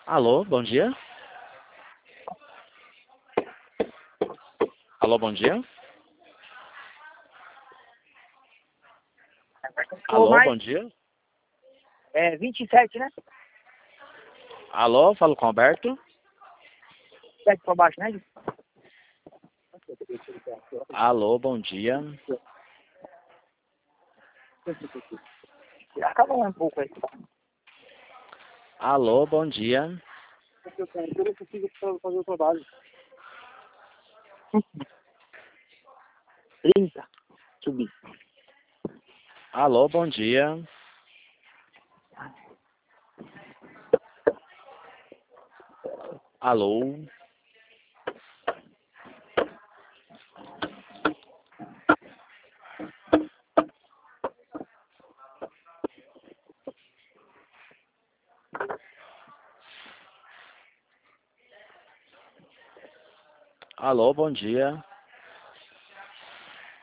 Alô, bom dia. Alô, bom dia. Ô, Alô, bom mais, dia. 27, né? Alô, falo com o Alberto. 7 pra baixo, né? Alô, bom dia. Acaba um pouco aí. Alô, bom dia. Eu não consigo fazer o trabalho. 30. Subir. Alô, bom dia. Alô. Alô, bom dia.